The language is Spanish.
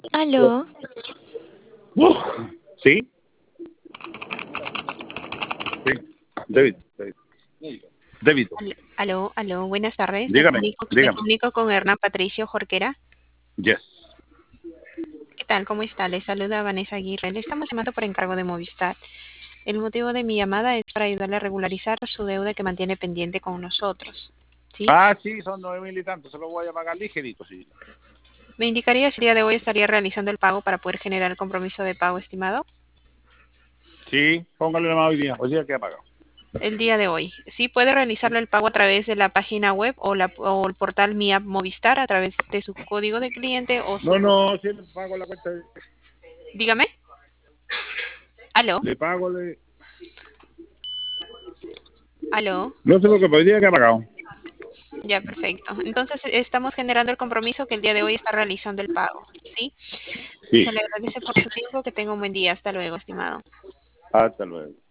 Aló, ¿Sí? Sí. David, David. David, aló, buenas tardes. dígame, Me dígame. comunico con Hernán Patricio Jorquera. Yes. ¿Qué tal? ¿Cómo está? Le saluda Vanessa Aguirre. Le estamos llamando por encargo de Movistar. El motivo de mi llamada es para ayudarle a regularizar su deuda que mantiene pendiente con nosotros. ¿Sí? Ah, sí, son 9.000 y tanto. Se lo voy a pagar ligerito, sí. Me indicaría si el día de hoy estaría realizando el pago para poder generar el compromiso de pago estimado. Sí, póngale la mano hoy día. Hoy día que ha pagado. El día de hoy. Sí, puede realizarle el pago a través de la página web o el portal Mi App Movistar a través de su código de cliente o No, su... no, sí le pago la cuenta. Dígame. Aló, Le pago, le... aló. No sé lo que hoy día que ha pagado. Ya, perfecto. Entonces, estamos generando el compromiso que el día de hoy está realizando el pago, ¿sí? Sí. Se le agradece por su tiempo. Que tenga un buen día. Hasta luego, estimado. Hasta luego.